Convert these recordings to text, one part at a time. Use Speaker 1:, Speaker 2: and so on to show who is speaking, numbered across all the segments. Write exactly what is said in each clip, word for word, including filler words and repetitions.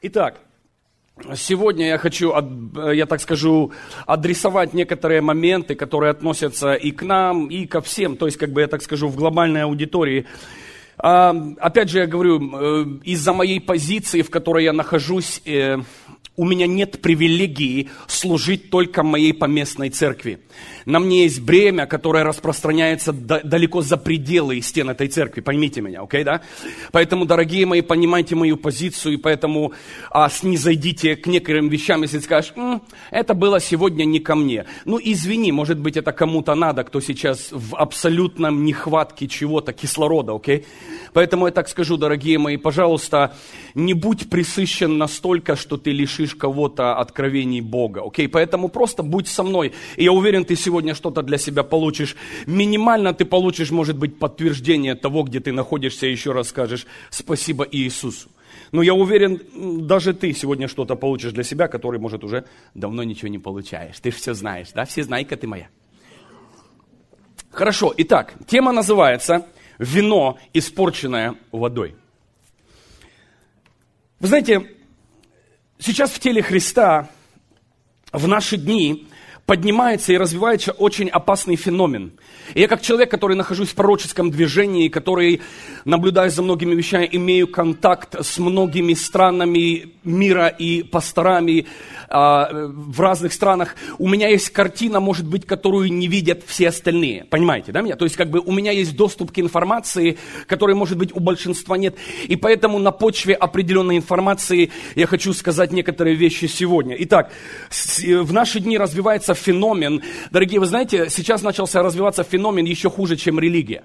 Speaker 1: Итак, сегодня я хочу, я так скажу, адресовать некоторые моменты, которые относятся и к нам, и ко всем, то есть, как бы я так скажу, в глобальной аудитории. Опять же, я говорю, из-за моей позиции, в которой я нахожусь, у меня нет привилегии служить только моей поместной церкви. На мне есть бремя, которое распространяется далеко за пределы стен этой церкви. Поймите меня, окей, okay, да? Поэтому, дорогие мои, понимайте мою позицию, и поэтому а, снизойдите к некоторым вещам, если скажешь, М, это было сегодня не ко мне. Ну, извини, может быть, это кому-то надо, кто сейчас в абсолютном нехватке чего-то, кислорода, окей? Okay? Поэтому я так скажу, дорогие мои, пожалуйста, не будь пресыщен настолько, что ты лишишь кого-то откровений Бога, окей? Поэтому просто будь со мной, и я уверен, ты сегодня что-то для себя получишь. Минимально ты получишь, может быть, подтверждение того, где ты находишься, и еще раз скажешь спасибо Иисусу. Но я уверен, даже ты сегодня что-то получишь для себя, который, может, уже давно ничего не получаешь. Ты же все знаешь, да? Все знайка ты моя. Хорошо, итак, тема называется «Вино, испорченное водой». Вы знаете, сейчас в теле Христа в наши дни поднимается и развивается очень опасный феномен. И я как человек, который нахожусь в пророческом движении, который, наблюдая за многими вещами, имею контакт с многими странами мира и пасторами э, в разных странах, у меня есть картина, может быть, которую не видят все остальные. Понимаете, да, меня? То есть, как бы у меня есть доступ к информации, которой, может быть, у большинства нет. И поэтому на почве определенной информации я хочу сказать некоторые вещи сегодня. Итак, в наши дни развивается феномен. Дорогие, вы знаете, сейчас начался развиваться феномен еще хуже, чем религия.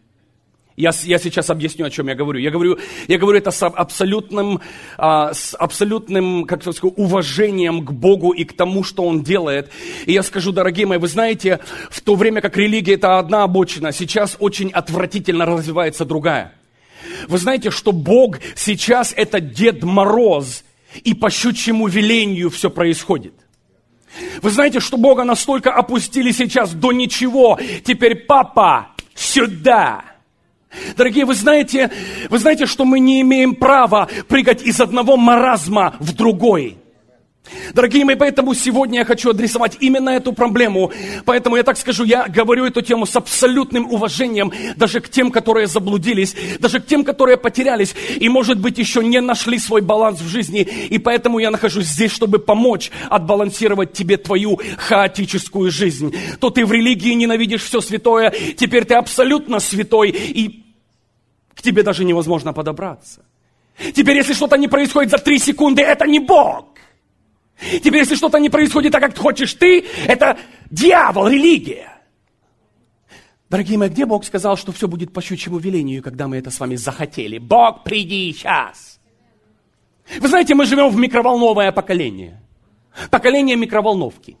Speaker 1: Я, я сейчас объясню, о чем я говорю. Я говорю, я говорю это с абсолютным, а, с абсолютным, как сказать, уважением к Богу и к тому, что Он делает. И я скажу, дорогие мои, вы знаете, в то время как религия это одна обочина, сейчас очень отвратительно развивается другая. Вы знаете, что Бог сейчас это Дед Мороз, и по щучьему велению все происходит. Вы знаете, что Бога настолько опустили сейчас до ничего. Теперь, папа, сюда. Дорогие, вы знаете, вы знаете, что мы не имеем права прыгать из одного маразма в другой. Дорогие мои, поэтому сегодня я хочу адресовать именно эту проблему. Поэтому я так скажу, я говорю эту тему с абсолютным уважением даже к тем, которые заблудились, даже к тем, которые потерялись и, может быть, еще не нашли свой баланс в жизни. И поэтому я нахожусь здесь, чтобы помочь отбалансировать тебе твою хаотическую жизнь. То ты в религии ненавидишь все святое, теперь ты абсолютно святой, и к тебе даже невозможно подобраться. Теперь, если что-то не происходит за три секунды, это не Бог. Теперь, если что-то не происходит так, как хочешь ты, это дьявол, религия. Дорогие мои, где Бог сказал, что все будет по щучьему велению, когда мы это с вами захотели? Бог, приди сейчас. Вы знаете, мы живем в микроволновое поколение. Поколение микроволновки.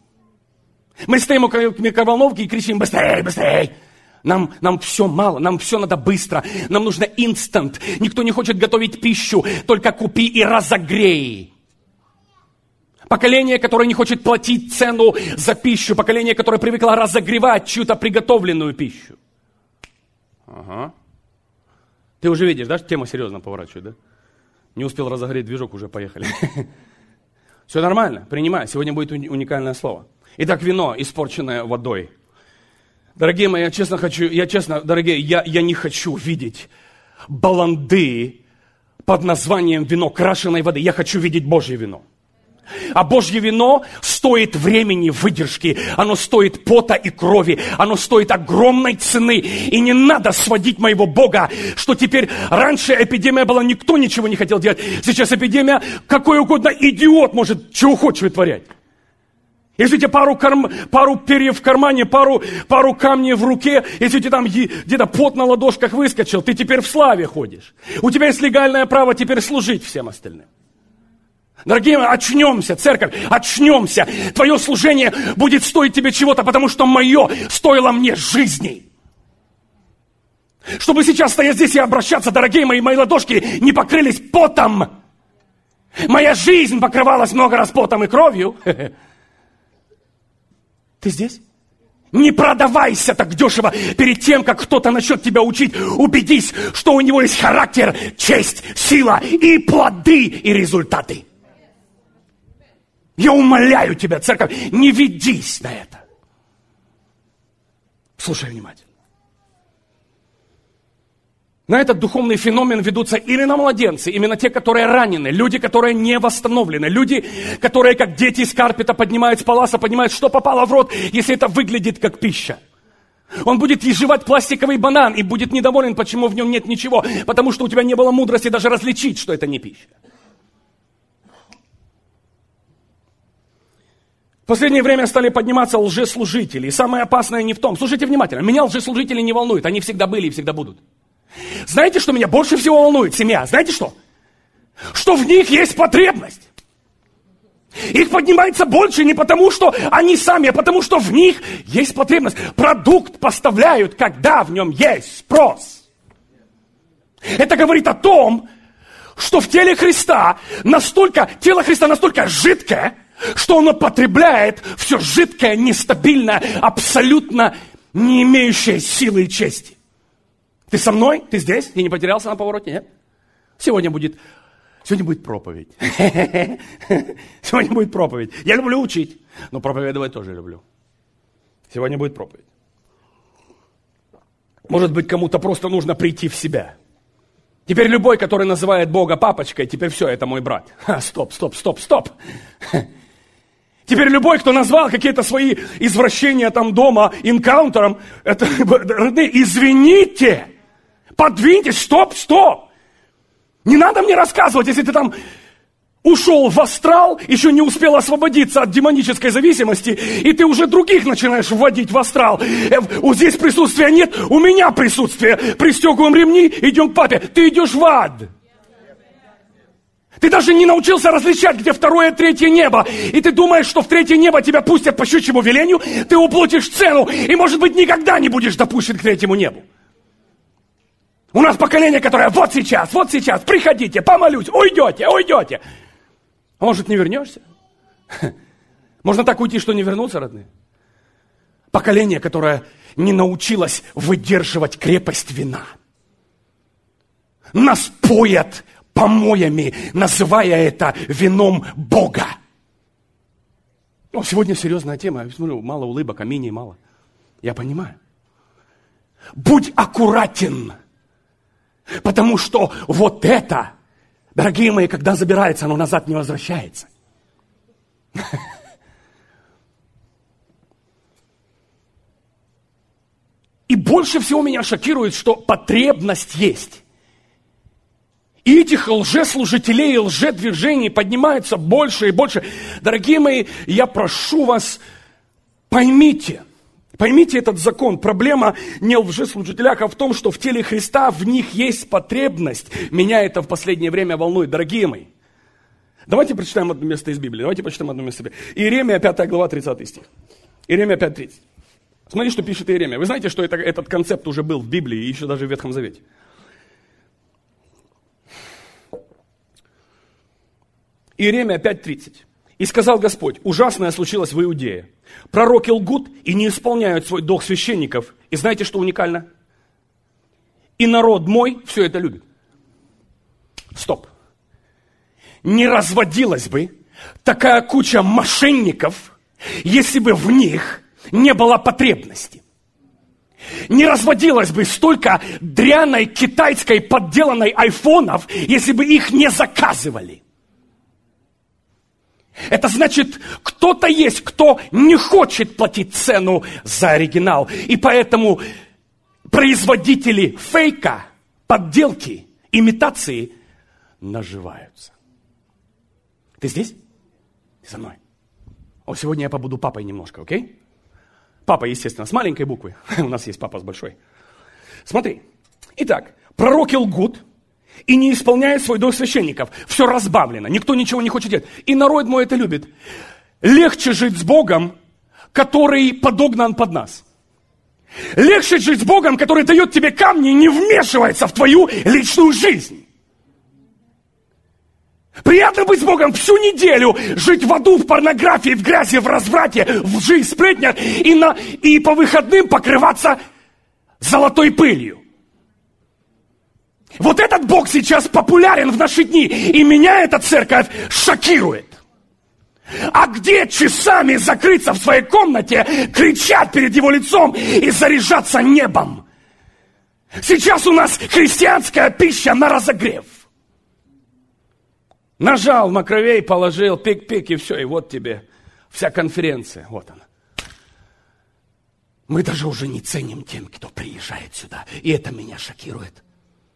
Speaker 1: Мы стоим около микроволновки и кричим: быстрее, быстрее. Нам, нам все мало, нам все надо быстро. Нам нужно инстант. Никто не хочет готовить пищу, только купи и разогрей. Поколение, которое не хочет платить цену за пищу. Поколение, которое привыкло разогревать чью-то приготовленную пищу. Ага. Ты уже видишь, да, тема серьезно поворачивает, да? Не успел разогреть движок, уже поехали. Все нормально, принимай. Сегодня будет уникальное слово. Итак, вино, испорченное водой. Дорогие мои, я честно хочу, я честно, дорогие, я, я не хочу видеть баланды под названием вино крашеной воды. Я хочу видеть Божье вино. А Божье вино стоит времени, выдержки, оно стоит пота и крови, оно стоит огромной цены. И не надо сводить моего Бога, что теперь раньше эпидемия была, никто ничего не хотел делать. Сейчас эпидемия, какой угодно идиот может чего хочешь вытворять. Если у тебя пару, карм, пару перьев в кармане, пару, пару камней в руке, если у тебя там где-то пот на ладошках выскочил, ты теперь в славе ходишь. У тебя есть легальное право теперь служить всем остальным. Дорогие мои, очнемся, церковь, очнемся. Твое служение будет стоить тебе чего-то, потому что мое стоило мне жизни. Чтобы сейчас стоять здесь и обращаться, дорогие мои, мои ладошки не покрылись потом. Моя жизнь покрывалась много раз потом и кровью. Ты здесь? Не продавайся так дешево перед тем, как кто-то начнет тебя учить. Убедись, что у него есть характер, честь, сила и плоды, и результаты. Я умоляю тебя, церковь, не ведись на это. Слушай внимательно. На этот духовный феномен ведутся именно младенцы, именно те, которые ранены, люди, которые не восстановлены, люди, которые, как дети из карпета, поднимают с паласа, понимают, что попало в рот, если это выглядит как пища. Он будет жевать пластиковый банан и будет недоволен, почему в нем нет ничего, потому что у тебя не было мудрости даже различить, что это не пища. В последнее время стали подниматься лжеслужители. И самое опасное не в том. Слушайте внимательно. Меня лжеслужители не волнуют. Они всегда были и всегда будут. Знаете, что меня больше всего волнует? Семья. Знаете что? Что в них есть потребность. Их поднимается больше не потому, что они сами, а потому, что в них есть потребность. Продукт поставляют, когда в нем есть спрос. Это говорит о том, что в теле Христа настолько, тело Христа настолько жидкое, что оно потребляет все жидкое, нестабильное, абсолютно не имеющее силы и чести. Ты со мной? Ты здесь? Ты не потерялся на повороте? Нет? Сегодня будет, сегодня будет проповедь. Сегодня будет проповедь. Я люблю учить, но проповедовать тоже люблю. Сегодня будет проповедь. Может быть, кому-то просто нужно прийти в себя. Теперь любой, который называет Бога папочкой, теперь все, это мой брат. Ха, стоп, стоп, стоп, стоп. Теперь любой, кто назвал какие-то свои извращения там дома инкаунтером, это, родные, извините, подвиньтесь, стоп, стоп. Не надо мне рассказывать, если ты там ушел в астрал, еще не успел освободиться от демонической зависимости, и ты уже других начинаешь вводить в астрал. Вот здесь присутствия нет, у меня присутствие. Пристегиваем ремни, идем к папе. Ты идешь в ад. Ты даже не научился различать, где второе, третье небо. И ты думаешь, что в третье небо тебя пустят по щучьему велению, ты уплатишь цену, и, может быть, никогда не будешь допущен к третьему небу. У нас поколение, которое вот сейчас, вот сейчас, приходите, помолюсь, уйдете, уйдете. А может, не вернешься? Можно так уйти, что не вернуться, родные? Поколение, которое не научилось выдерживать крепость вина. Нас поят помоями, называя это вином Бога. О, сегодня серьезная тема. Я смотрю, мало улыбок, аминей мало. Я понимаю. Будь аккуратен. Потому что вот это, дорогие мои, когда забирается, оно назад не возвращается. И больше всего меня шокирует, что потребность есть. И этих лжеслужителей и лжедвижений поднимается больше и больше. Дорогие мои, я прошу вас, поймите, поймите этот закон. Проблема не в лжеслужителях, а в том, что в теле Христа в них есть потребность. Меня это в последнее время волнует, дорогие мои. Давайте прочитаем одно место из Библии. Давайте прочитаем одно место из Библии. Иеремия, пятая глава, тридцатый стих. Иеремия пять тридцать. Смотри, что пишет Иеремия. Вы знаете, что это, этот концепт уже был в Библии, и еще даже в Ветхом Завете. Иеремия пять тридцать. «И сказал Господь, ужасное случилось в Иудее. Пророки лгут и не исполняют свой долг священников. И знаете, что уникально? И народ мой все это любит». Стоп. Не разводилась бы такая куча мошенников, если бы в них не было потребности. Не разводилось бы столько дряной китайской подделанной айфонов, если бы их не заказывали. Это значит, кто-то есть, кто не хочет платить цену за оригинал. И поэтому производители фейка, подделки, имитации наживаются. Ты здесь? Ты со мной? О, сегодня я побуду папой немножко, окей? Папа, естественно, с маленькой буквы. У нас есть папа с большой. Смотри. Итак, пророки лгут и не исполняют свой долг священников. Все разбавлено, никто ничего не хочет делать. И народ мой это любит. Легче жить с Богом, который подогнан под нас. Легче жить с Богом, который дает тебе камни и не вмешивается в твою личную жизнь. Приятно быть с Богом всю неделю, жить в аду, в порнографии, в грязи, в разврате, в лжи, в сплетнях и, на, и по выходным покрываться золотой пылью. Вот этот Бог сейчас популярен в наши дни, и меня эта церковь шокирует. А где часами закрыться в своей комнате, кричать перед его лицом и заряжаться небом? Сейчас у нас христианская пища на разогрев. Нажал на кровей, положил, пик-пик, и все, и вот тебе вся конференция. Вот она. Мы даже уже не ценим тем, кто приезжает сюда. И это меня шокирует.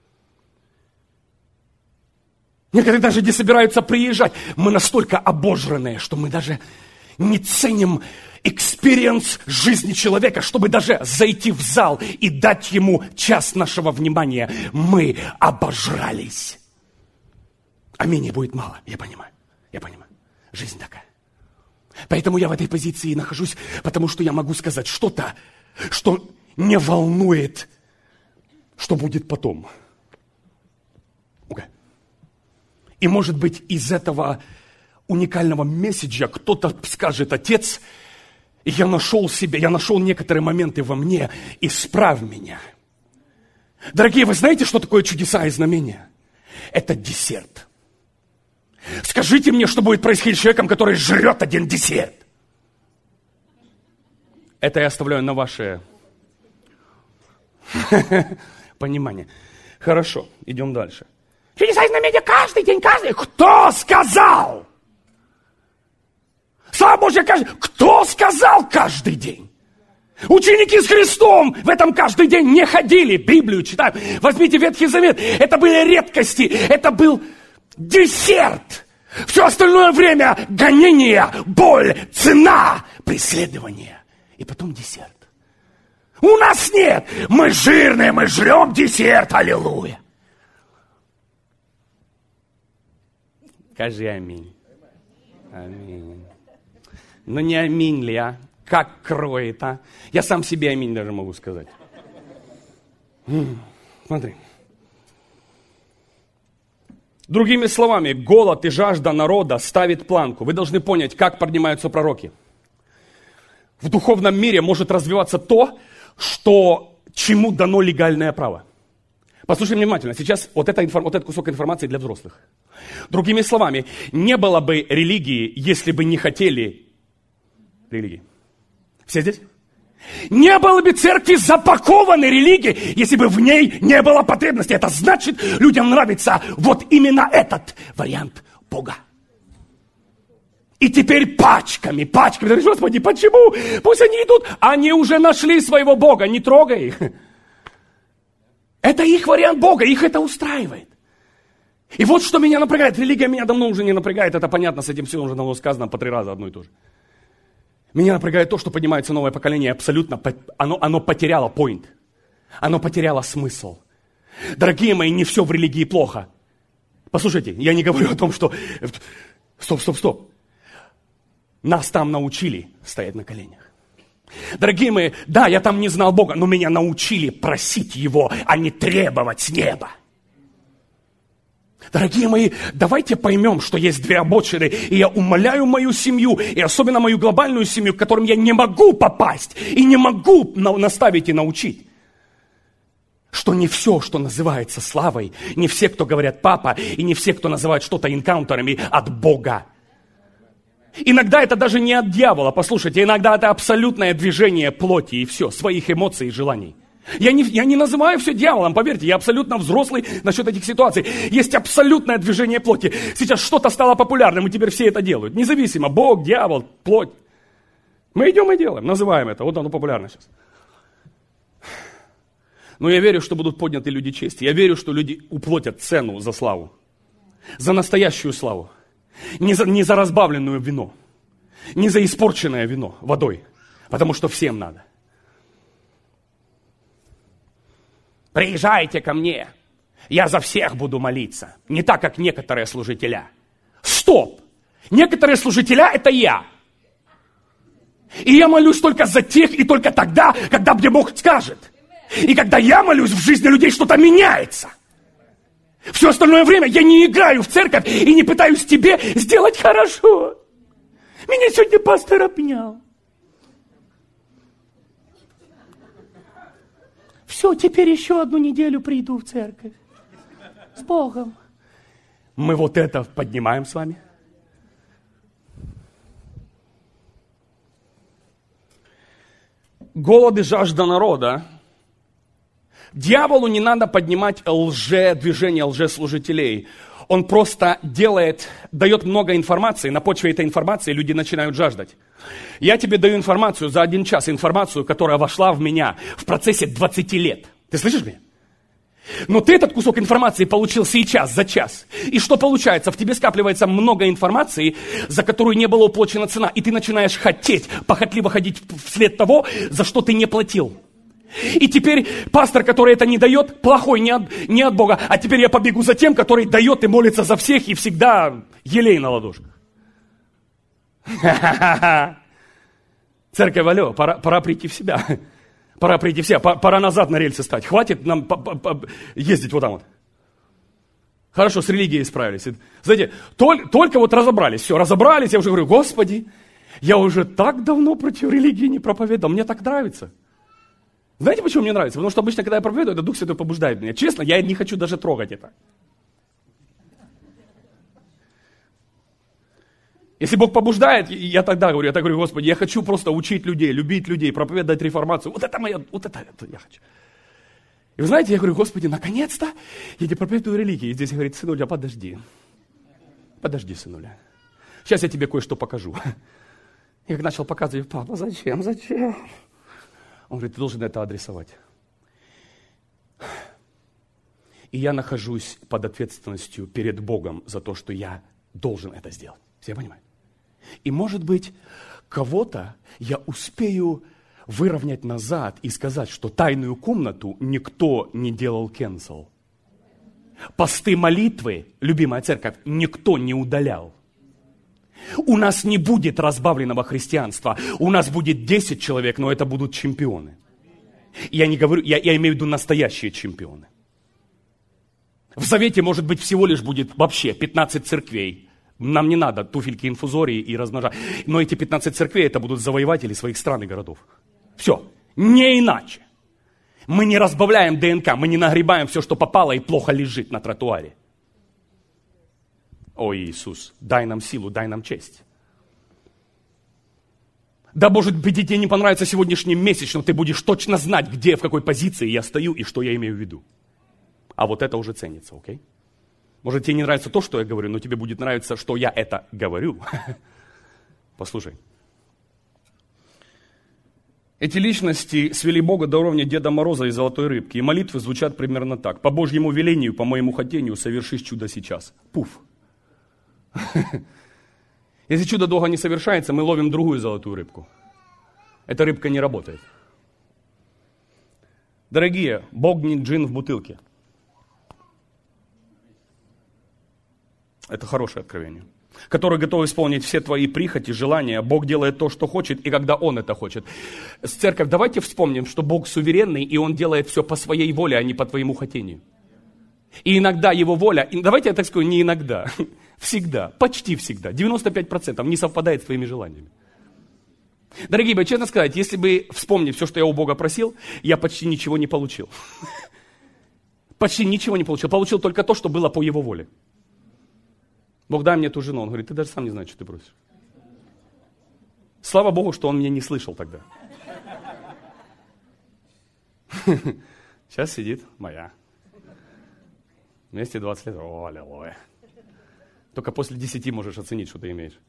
Speaker 1: Некоторые даже не собираются приезжать. Мы настолько обожранные, что мы даже не ценим экспириенс жизни человека, чтобы даже зайти в зал и дать ему час нашего внимания. Мы обожрались. А менее будет мало, я понимаю, я понимаю. Жизнь такая. Поэтому я в этой позиции нахожусь, потому что я могу сказать что-то, что не волнует, что будет потом. Okay. И может быть из этого уникального месседжа кто-то скажет: отец, я нашел себя, я нашел некоторые моменты во мне, исправь меня. Дорогие, вы знаете, что такое чудеса и знамения? Это десерт. Скажите мне, что будет происходить с человеком, который жрет один десерт. Это я оставляю на ваше понимание. Хорошо, идем дальше. Чудеса и знамения каждый день, каждый. Кто сказал? Слава Божья, каждый. Кто сказал каждый день? Ученики с Христом в этом каждый день не ходили, Библию читают. Возьмите Ветхий Завет. Это были редкости, это был десерт. Все остальное время гонения, боль, цена, преследование. И потом десерт. У нас нет. Мы жирные, мы жрем десерт. Аллилуйя. Скажи аминь. Аминь. Ну не аминь ли, а? Как кроет, а? Я сам себе аминь даже могу сказать. Смотри. Другими словами, голод и жажда народа ставит планку. Вы должны понять, как поднимаются пророки. В духовном мире может развиваться то, что, чему дано легальное право. Послушай внимательно, сейчас вот, это, вот этот кусок информации для взрослых. Другими словами, не было бы религии, если бы не хотели религии. Все здесь? Не было бы церкви запакованной религии, если бы в ней не было потребности. Это значит, людям нравится вот именно этот вариант Бога. И теперь пачками, пачками. Господи, почему? Пусть они идут. Они уже нашли своего Бога, не трогай их. Это их вариант Бога, их это устраивает. И вот что меня напрягает. Религия меня давно уже не напрягает. Это понятно, с этим все уже давно сказано по три раза одно и то же. Меня напрягает то, что поднимается новое поколение, абсолютно, оно, оно потеряло point, оно потеряло смысл. Дорогие мои, не все в религии плохо. Послушайте, я не говорю о том, что... Стоп, стоп, стоп. Нас там научили стоять на коленях. Дорогие мои, да, я там не знал Бога, но меня научили просить Его, а не требовать с неба. Дорогие мои, давайте поймем, что есть две обочины, и я умоляю мою семью, и особенно мою глобальную семью, к которым я не могу попасть, и не могу наставить и научить, что не все, что называется славой, не все, кто говорят папа, и не все, кто называют что-то энкаунтерами, от Бога. Иногда это даже не от дьявола, послушайте, иногда это абсолютное движение плоти и все, своих эмоций и желаний. Я не, я не называю все дьяволом, поверьте, я абсолютно взрослый насчет этих ситуаций. Есть абсолютное движение плоти. Сейчас что-то стало популярным, и теперь все это делают. Независимо, Бог, дьявол, плоть. Мы идем и делаем, называем это, вот оно популярно сейчас. Но я верю, что будут подняты люди чести. Я верю, что люди уплатят цену за славу. За настоящую славу. Не за, не за разбавленное вино. Не за испорченное вино водой. Потому что всем надо. Приезжайте ко мне, я за всех буду молиться. Не так, как некоторые служителя. Стоп! Некоторые служителя – это я. И я молюсь только за тех и только тогда, когда мне Бог скажет. И когда я молюсь, в жизни людей что-то меняется. Все остальное время я не играю в церковь и не пытаюсь тебе сделать хорошо. Меня сегодня пастор обнял. Все, теперь еще одну неделю приду в церковь. С Богом. Мы вот это поднимаем с вами. Голод и жажда народа. Дьяволу не надо поднимать лже-движение, лжеслужителей. Он просто делает, дает много информации. На почве этой информации люди начинают жаждать. Я тебе даю информацию за один час, информацию, которая вошла в меня в процессе двадцати лет. Ты слышишь меня? Но ты этот кусок информации получил сейчас, за час. И что получается? В тебе скапливается много информации, за которую не была уплачена цена. И ты начинаешь хотеть, похотливо ходить вслед того, за что ты не платил. И теперь пастор, который это не дает, плохой не от, не от Бога. А теперь я побегу за тем, который дает и молится за всех, и всегда елей на ладошках. Церковь, алло, пора, пора прийти в себя. Пора прийти в себя, пора назад на рельсы стать. Хватит нам ездить вот там вот. Хорошо, с религией справились. Знаете, только, только вот разобрались, все, разобрались, я уже говорю, Господи, я уже так давно против религии не проповедовал, мне так нравится. Знаете, почему мне нравится? Потому что обычно, когда я проповедую, это Дух Святой побуждает меня. Честно, я не хочу даже трогать это. Если Бог побуждает, я тогда говорю, я так говорю, Господи, я хочу просто учить людей, любить людей, проповедовать реформацию. Вот это моя, вот это, это я хочу. И вы знаете, я говорю, Господи, наконец-то я тебе проповедую религии. И здесь говорит, сынуля, подожди. Подожди, сынуля. Сейчас я тебе кое-что покажу. Я как начал показывать, папа, зачем, зачем? Он говорит, ты должен это адресовать. И я нахожусь под ответственностью перед Богом за то, что я должен это сделать. Все понимают? И, может быть, кого-то я успею выровнять назад и сказать, что тайную комнату никто не делал cancel. Посты молитвы, любимая церковь, никто не удалял. У нас не будет разбавленного христианства. У нас будет десять человек, но это будут чемпионы. Я не говорю, я, я имею в виду настоящие чемпионы. В Завете, может быть, всего лишь будет вообще пятнадцать церквей. Нам не надо туфельки, инфузории и размножать. Но эти пятнадцать церквей, это будут завоеватели своих стран и городов. Все. Не иначе. Мы не разбавляем ДНК, мы не нагребаем все, что попало и плохо лежит на тротуаре. О, Иисус, дай нам силу, дай нам честь. Да, может быть, тебе не понравится сегодняшний месяц, но ты будешь точно знать, где, в какой позиции я стою и что я имею в виду. А вот это уже ценится, окей? Может, тебе не нравится то, что я говорю, но тебе будет нравиться, что я это говорю. Послушай. Эти личности свели Бога до уровня Деда Мороза и Золотой Рыбки. И молитвы звучат примерно так. По Божьему велению, по моему хотению, совершись чудо сейчас. Пуф. Если чудо долго не совершается, мы ловим другую золотую рыбку. Эта рыбка не работает. Дорогие, Бог не джин в бутылке. Это хорошее откровение. Который готов исполнить все твои прихоти, желания. Бог делает то, что хочет, и когда Он это хочет. Церковь, давайте вспомним, что Бог суверенный, и Он делает все по своей воле, а не по твоему хотению. И иногда Его воля, и давайте я так скажу, не иногда, всегда, почти всегда, девяносто пять процентов не совпадает с твоими желаниями. Дорогие мои, честно сказать, если бы вспомнить все, что я у Бога просил, я почти ничего не получил. Почти ничего не получил. Получил только то, что было по Его воле. Бог, дай мне ту жену. Он говорит, ты даже сам не знаешь, что ты просишь. Слава Богу, что он меня не слышал тогда. Сейчас сидит моя. Вместе двадцать лет. О, аллилуйя. Только после десяти можешь оценить, что ты имеешь.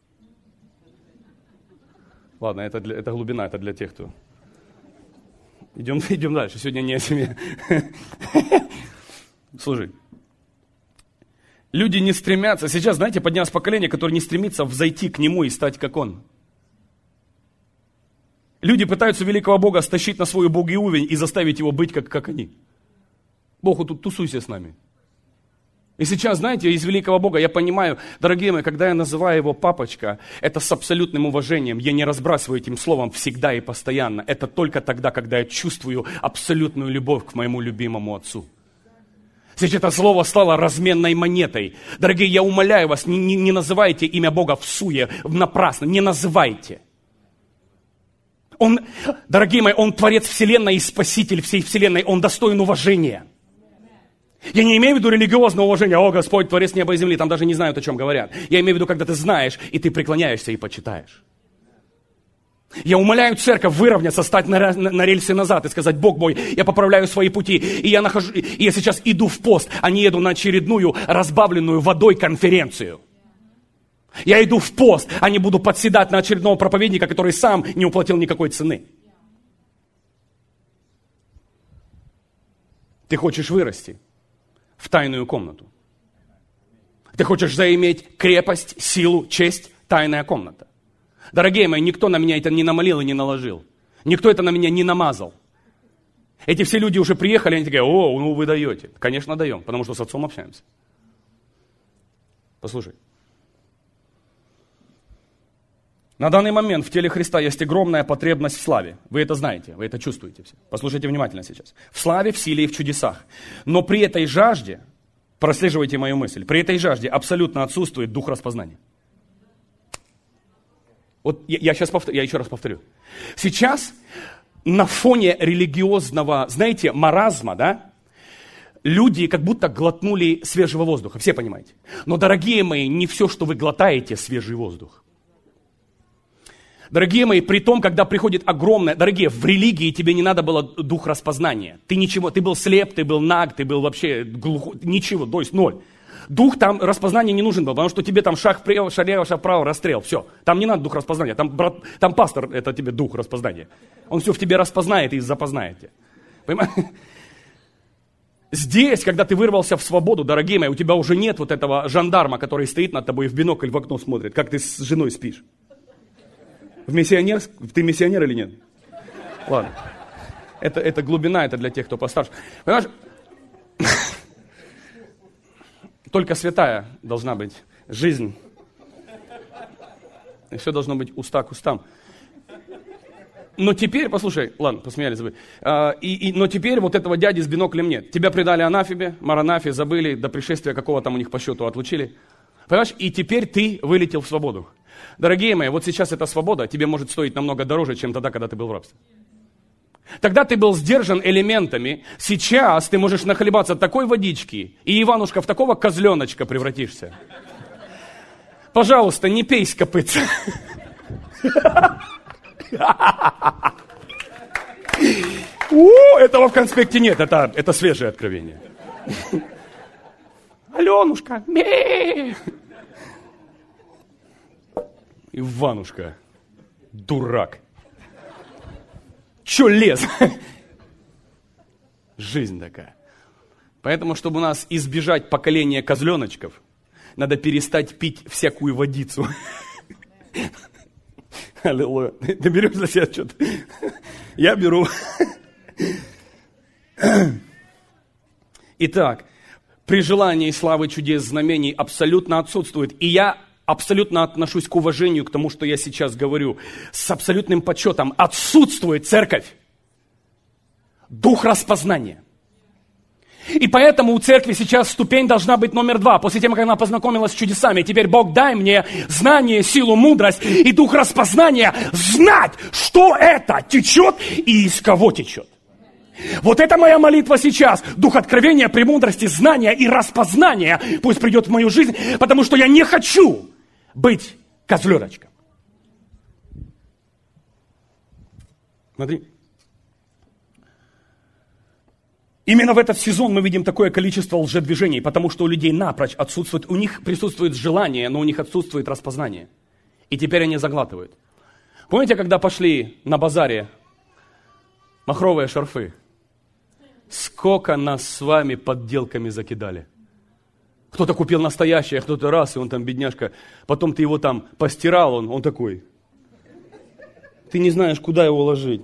Speaker 1: Ладно, это, для, это глубина, это для тех, кто... Идем, идем дальше. Сегодня не о семье. Слушай. Люди не стремятся, сейчас, знаете, поднялось поколение, которое не стремится взойти к Нему и стать как Он. Люди пытаются великого Бога стащить на свой убогий уровень и заставить Его быть как, как они. Богу, тут тусуйся с нами. И сейчас, знаете, из великого Бога я понимаю, дорогие мои, когда я называю Его папочка, это с абсолютным уважением. Я не разбрасываю этим словом всегда и постоянно. Это только тогда, когда я чувствую абсолютную любовь к моему любимому Отцу. Сейчас это слово стало разменной монетой. Дорогие, я умоляю вас, не, не, не называйте имя Бога всуе, напрасно, не называйте. Он, дорогие мои, Он творец вселенной и спаситель всей вселенной, Он достоин уважения. Я не имею в виду религиозное уважение, о, Господь, творец неба и земли, там даже не знают, о чем говорят. Я имею в виду, когда ты знаешь, и ты преклоняешься и почитаешь. Я умоляю церковь выровняться, стать на, на, на рельсы назад и сказать: Бог мой, я поправляю свои пути, и я, нахожу, и я сейчас иду в пост, а не еду на очередную разбавленную водой конференцию. Я иду в пост, а не буду подседать на очередного проповедника, который сам не уплатил никакой цены. Ты хочешь вырасти в тайную комнату. Ты хочешь заиметь крепость, силу, честь, тайная комната. Дорогие мои, никто на меня это не намолил и не наложил. Никто это на меня не намазал. Эти все люди уже приехали, они такие: о, ну вы даете. Конечно, даем, потому что с отцом общаемся. Послушай. На данный момент в теле Христа есть огромная потребность в славе. Вы это знаете, вы это чувствуете все. Послушайте внимательно сейчас. В славе, в силе и в чудесах. Но при этой жажде, прослеживайте мою мысль, при этой жажде абсолютно отсутствует дух распознания. Вот я, я сейчас повторю, я еще раз повторю. Сейчас на фоне религиозного, знаете, маразма, да, люди как будто глотнули свежего воздуха, все понимаете. Но, дорогие мои, не все, что вы глотаете, свежий воздух. Дорогие мои, при том, когда приходит огромное... Дорогие, в религии тебе не надо было дух распознания. Ты ничего, ты был слеп, ты был наг, ты был вообще глухой, ничего, то есть ноль. Дух там распознания не нужен был, потому что тебе там шаг вправо, шаг влево, шаг вправо, расстрел, все. Там не надо дух распознания, там, брат, там пастор, это тебе дух распознания. Он все в тебе распознает и запознает тебя. Понимаете? Здесь, когда ты вырвался в свободу, дорогие мои, у тебя уже нет вот этого жандарма, который стоит над тобой и в бинокль в окно смотрит, как ты с женой спишь. В миссионер, ты миссионер или нет? Ладно. Это, это глубина, это для тех, кто постарше. Понимаешь? Только святая должна быть жизнь. И все должно быть уста к устам. Но теперь, послушай, ладно, посмеялись, забыли. А, и, и, но теперь вот этого дяди с биноклем нет. Тебя предали анафебе, маранафе, забыли, до пришествия какого там у них по счету отлучили. Понимаешь? И теперь ты вылетел в свободу. Дорогие мои, вот сейчас эта свобода тебе может стоить намного дороже, чем тогда, когда ты был в рабстве. Тогда ты был сдержан элементами, сейчас ты можешь нахлебаться такой водички, и, Иванушка, в такого козленочка превратишься. Пожалуйста, не пей с копытца. Этого в конспекте нет, это, это свежее откровение. Аленушка, ме! Иванушка, дурак. Че лез? Жизнь такая. Поэтому, чтобы у нас избежать поколения козленочков, надо перестать пить всякую водицу. Аллилуйя. Ты берешь для себя что-то? Я беру. Итак, при желании славы, чудес, знамений абсолютно отсутствует. И я абсолютно отношусь к уважению к тому, что я сейчас говорю. С абсолютным почетом. Отсутствует, церковь, дух распознания. И поэтому у церкви сейчас ступень должна быть номер два. После того, как она познакомилась с чудесами. Теперь, Бог, дай мне знание, силу, мудрость и дух распознания. Знать, что это течет и из кого течет. Вот это моя молитва сейчас. Дух откровения, премудрости, знания и распознания пусть придет в мою жизнь, потому что я не хочу быть козленочком. Смотри. Именно в этот сезон мы видим такое количество лжедвижений, потому что у людей напрочь отсутствует, у них присутствует желание, но у них отсутствует распознание. И теперь они заглатывают. Помните, когда пошли на базаре махровые шарфы? Сколько нас с вами подделками закидали. Кто-то купил настоящее, кто-то раз, и он там бедняжка. Потом ты его там постирал, он, он такой. Ты не знаешь, куда его ложить.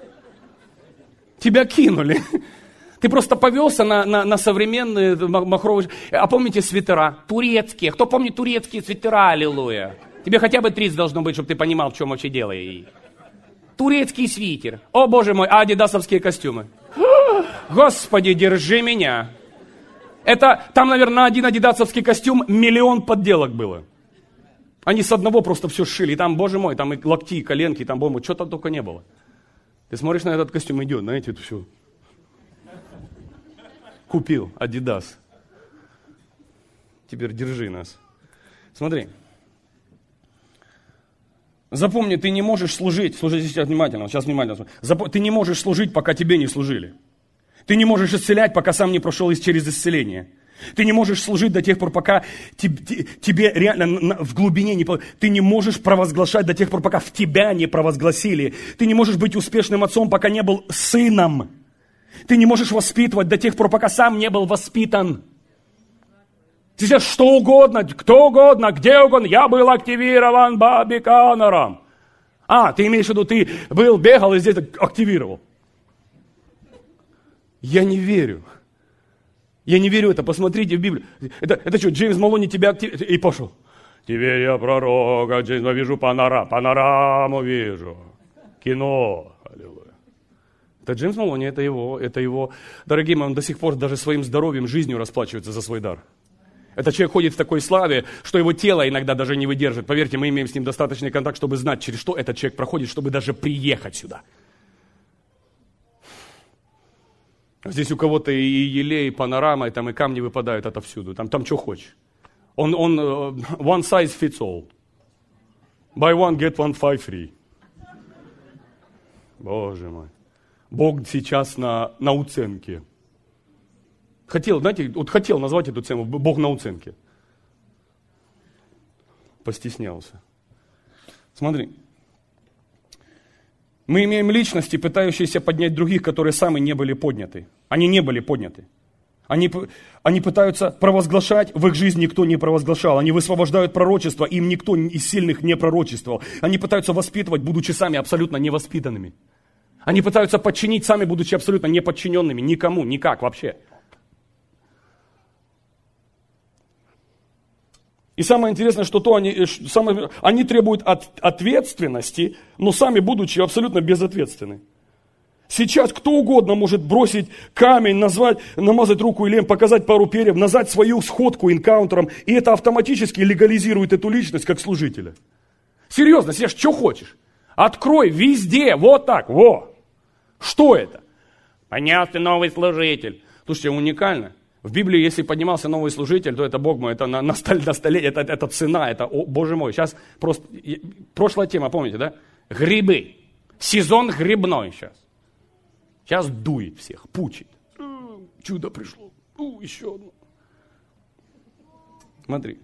Speaker 1: Тебя кинули. Ты просто повелся на, на, на современные махровые... А помните свитера? Турецкие. Кто помнит турецкие свитера? Аллилуйя. Тебе хотя бы тридцать должно быть, чтобы ты понимал, в чем вообще дело. Турецкий свитер. О, боже мой, а адидасовские костюмы. Господи, держи меня. Это, там, наверное, на один адидасовский костюм миллион подделок было. Они с одного просто все сшили. И там, боже мой, там и локти, и коленки, и там, боже мой, что там только не было. Ты смотришь на этот костюм, идет, знаете, это все. Купил Адидас. Теперь держи нас. Смотри. Запомни, ты не можешь служить, слушайте сейчас внимательно, сейчас внимательно. Запомни, ты не можешь служить, пока тебе не служили. Ты не можешь исцелять, пока сам не прошел через исцеление. Ты не можешь служить до тех пор, пока тебе реально в глубине не... Ты не можешь провозглашать до тех пор, пока в тебя не провозгласили. Ты не можешь быть успешным отцом, пока не был сыном. Ты не можешь воспитывать до тех пор, пока сам не был воспитан. Сейчас что угодно, кто угодно, где угодно. Я был активирован Бобби Коннором. А, ты имеешь в виду, ты был, бегал и здесь активировал. Я не верю. Я не верю это. Посмотрите в Библию. Это, это что, Джеймс Малони тебя активировал? И пошел. Теперь я пророк, а Джеймс, вижу панора, панораму вижу. Кино. Аллилуйя. Это Джеймс Малони, это его, это его. Дорогие мои, он до сих пор даже своим здоровьем, жизнью расплачивается за свой дар. Этот человек ходит в такой славе, что его тело иногда даже не выдержит. Поверьте, мы имеем с ним достаточный контакт, чтобы знать, через что этот человек проходит, чтобы даже приехать сюда. Здесь у кого-то и елей, и панорама, и там и камни выпадают отовсюду. Там, там что хочешь. Он, он uh, one size fits all. Buy one, get one five free. Боже мой. Бог сейчас на, на уценке. Хотел, знаете, вот хотел назвать эту тему «Бог на уценке». Постеснялся. Смотри. Мы имеем личности, пытающиеся поднять других, которые сами не были подняты. Они не были подняты. Они, они пытаются провозглашать, в их жизни никто не провозглашал. Они высвобождают пророчество, им никто из сильных не пророчествовал. Они пытаются воспитывать, будучи сами абсолютно невоспитанными. Они пытаются подчинить, сами будучи абсолютно неподчиненными. Никому, никак вообще. И самое интересное, что то они, самое, они требуют от, ответственности, но сами будучи абсолютно безответственны. Сейчас кто угодно может бросить камень, назвать, намазать руку или показать пару перьев, назвать свою сходку инкаунтером, и это автоматически легализирует эту личность как служителя. Серьезно, сейчас что хочешь? Открой везде, вот так, во. Что это? Поднялся новый служитель. Слушайте, уникально. В Библии, если поднимался новый служитель, то это Бог мой, это на, на, столе, на столе, это, это цена, это, о, Боже мой. Сейчас просто, прошлая тема, помните, да? Грибы. Сезон грибной сейчас. Сейчас дует всех, пучит. Чудо пришло. У, еще одно. Смотри.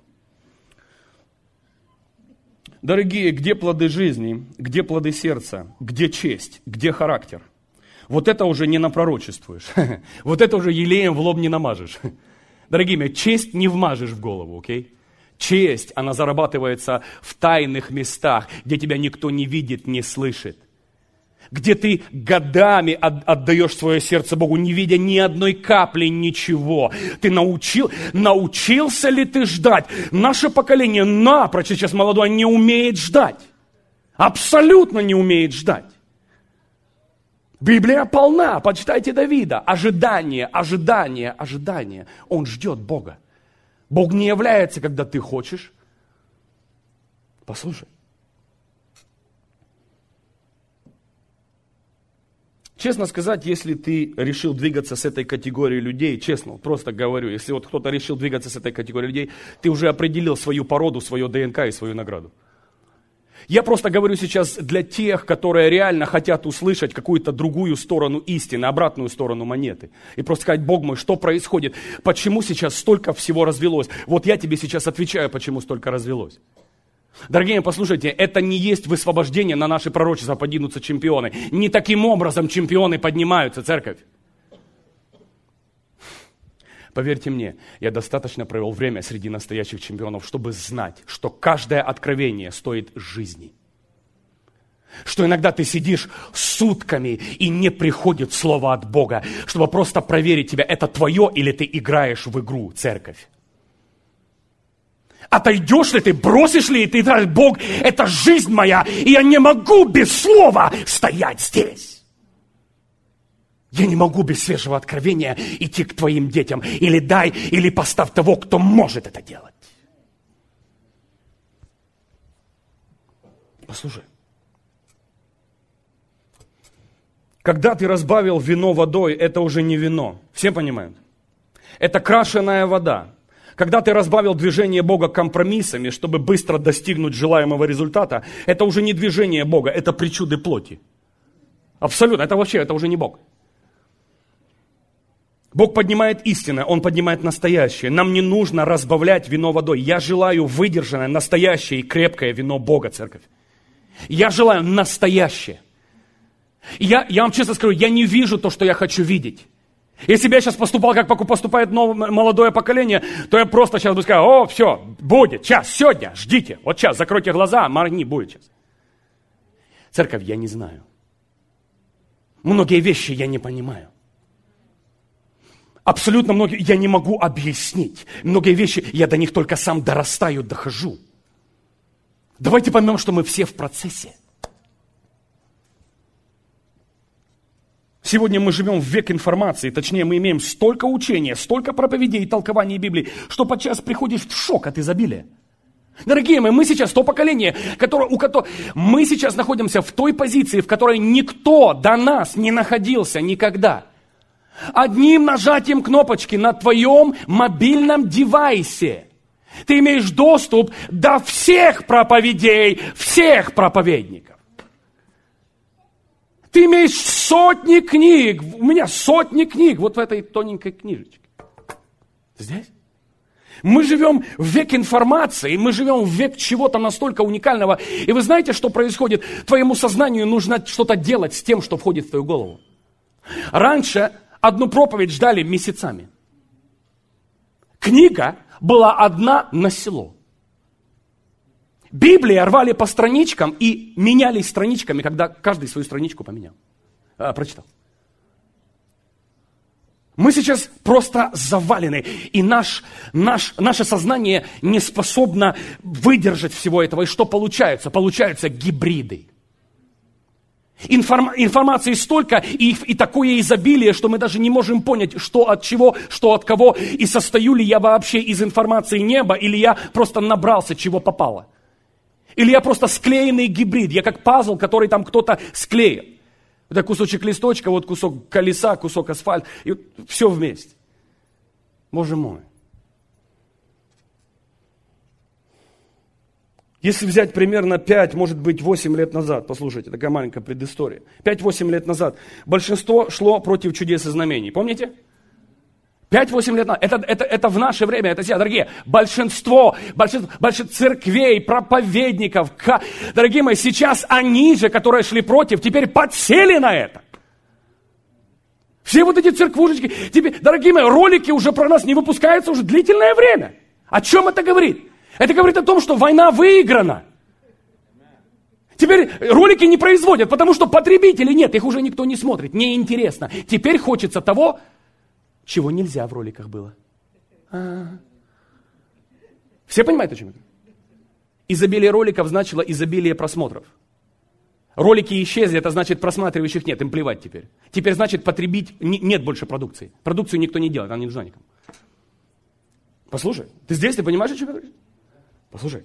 Speaker 1: Дорогие, где плоды жизни, где плоды сердца, где честь, где характер? Вот это уже не напророчествуешь. Вот это уже елеем в лоб не намажешь. Дорогие мои, честь не вмажешь в голову, окей? Честь, она зарабатывается в тайных местах, где тебя никто не видит, не слышит. Где ты годами отдаешь свое сердце Богу, не видя ни одной капли ничего. Ты научил, научился ли ты ждать? Наше поколение напрочь сейчас молодое не умеет ждать. Абсолютно не умеет ждать. Библия полна, почитайте Давида. Ожидание, ожидание, ожидание. Он ждет Бога. Бог не является, когда ты хочешь. Послушай. Честно сказать, если ты решил двигаться с этой категорией людей, честно, просто говорю, если вот кто-то решил двигаться с этой категорией людей, ты уже определил свою породу, свое ДНК и свою награду. Я просто говорю сейчас для тех, которые реально хотят услышать какую-то другую сторону истины, обратную сторону монеты. И просто сказать: Бог мой, что происходит? Почему сейчас столько всего развелось? Вот я тебе сейчас отвечаю, почему столько развелось. Дорогие, послушайте, это не есть высвобождение на наши пророчества, поднимутся чемпионы. Не таким образом чемпионы поднимаются, церковь. Поверьте мне, я достаточно провел время среди настоящих чемпионов, чтобы знать, что каждое откровение стоит жизни. Что иногда ты сидишь сутками и не приходит слово от Бога, чтобы просто проверить тебя, это твое или ты играешь в игру, церковь. Отойдешь ли ты, бросишь ли ты, Бог, это жизнь моя, и я не могу без слова стоять здесь. Я не могу без свежего откровения идти к твоим детям. Или дай, или поставь того, кто может это делать. Послушай. Когда ты разбавил вино водой, это уже не вино. Все понимают? Это крашеная вода. Когда ты разбавил движение Бога компромиссами, чтобы быстро достигнуть желаемого результата, это уже не движение Бога, это причуды плоти. Абсолютно. Это вообще, это уже не Бог. Бог поднимает истинное, Он поднимает настоящее. Нам не нужно разбавлять вино водой. Я желаю выдержанное, настоящее и крепкое вино Бога, церковь. Я желаю настоящее. Я, я вам честно скажу, я не вижу то, что я хочу видеть. Если бы я сейчас поступал, как поступает новое, молодое поколение, то я просто сейчас бы сказал: о, все, будет, сейчас, сегодня, ждите. Вот сейчас, закройте глаза, моргни, будет сейчас. Церковь, я не знаю. Многие вещи я не понимаю. Абсолютно многие я не могу объяснить. Многие вещи я до них только сам дорастаю, дохожу. Давайте поймем, что мы все в процессе. Сегодня мы живем в век информации, точнее мы имеем столько учения, столько проповедей и толкований Библии, что подчас приходишь в шок от изобилия. Дорогие мои, мы сейчас то поколение, которое, у которого мы сейчас находимся в той позиции, в которой никто до нас не находился никогда. Одним нажатием кнопочки на твоем мобильном девайсе ты имеешь доступ до всех проповедей, всех проповедников. Ты имеешь сотни книг, у меня сотни книг вот в этой тоненькой книжечке. Здесь? Мы живем в век информации, мы живем в век чего-то настолько уникального. И вы знаете, что происходит? Твоему сознанию нужно что-то делать с тем, что входит в твою голову. Раньше одну проповедь ждали месяцами. Книга была одна на село. Библии рвали по страничкам и менялись страничками, когда каждый свою страничку поменял, а, прочитал. Мы сейчас просто завалены, и наш, наш, наше сознание не способно выдержать всего этого. И что получается? Получаются гибриды. Информ, информации столько, и, и такое изобилие, что мы даже не можем понять, что от чего, что от кого, и состою ли я вообще из информации неба, или я просто набрался, чего попало. Или я просто склеенный гибрид, я как пазл, который там кто-то склеил. Это кусочек листочка, вот кусок колеса, кусок асфальта, и вот все вместе. Боже мой. Если взять примерно пять, может быть, восемь лет назад, послушайте, такая маленькая предыстория. пять-восемь лет назад большинство шло против чудес и знамений. Помните? пять-восемь лет назад. Это, это, это в наше время, это все, дорогие, большинство, большинство, большинство церквей, проповедников, ка, дорогие мои, сейчас они же, которые шли против, теперь подсели на это. Все вот эти церквушечки, теперь, дорогие мои, ролики уже про нас не выпускаются уже длительное время. О чем это говорит? Это говорит о том, что война выиграна. Теперь ролики не производят, потому что потребителей нет, их уже никто не смотрит, неинтересно. Теперь хочется того, чего нельзя в роликах было. А-а-а. Все понимают, о чем это? Изобилие роликов значило изобилие просмотров. Ролики исчезли, это значит просматривающих нет, им плевать теперь. Теперь значит потребить, нет больше продукции. Продукцию никто не делает, она не нужна никому. Послушай, ты здесь, ты понимаешь, о чем я говорю? Послушай.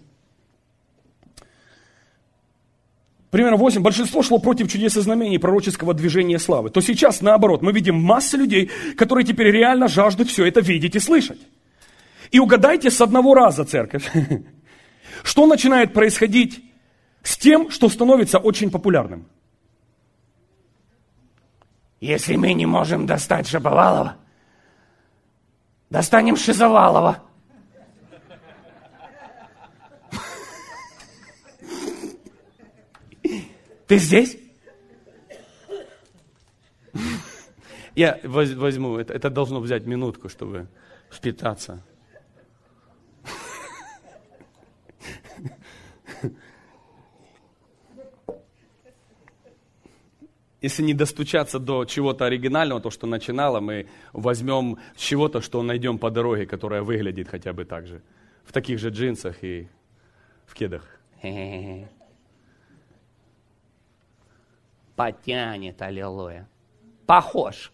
Speaker 1: Примерно восемь. Большинство шло против чудес и знамений пророческого движения славы. То сейчас, наоборот, мы видим массу людей, которые теперь реально жаждут все это видеть и слышать. И угадайте с одного раза, церковь, что начинает происходить с тем, что становится очень популярным. Если мы не можем достать Шаповалова, достанем Шизовалова. Ты здесь? Я возьму, это, это должно взять минутку, чтобы впитаться. Если не достучаться до чего-то оригинального, то, что начинало, мы возьмем чего-то, что найдем по дороге, которое выглядит хотя бы так же. В таких же джинсах и в кедах. Потянет, аллилуйя. Похож.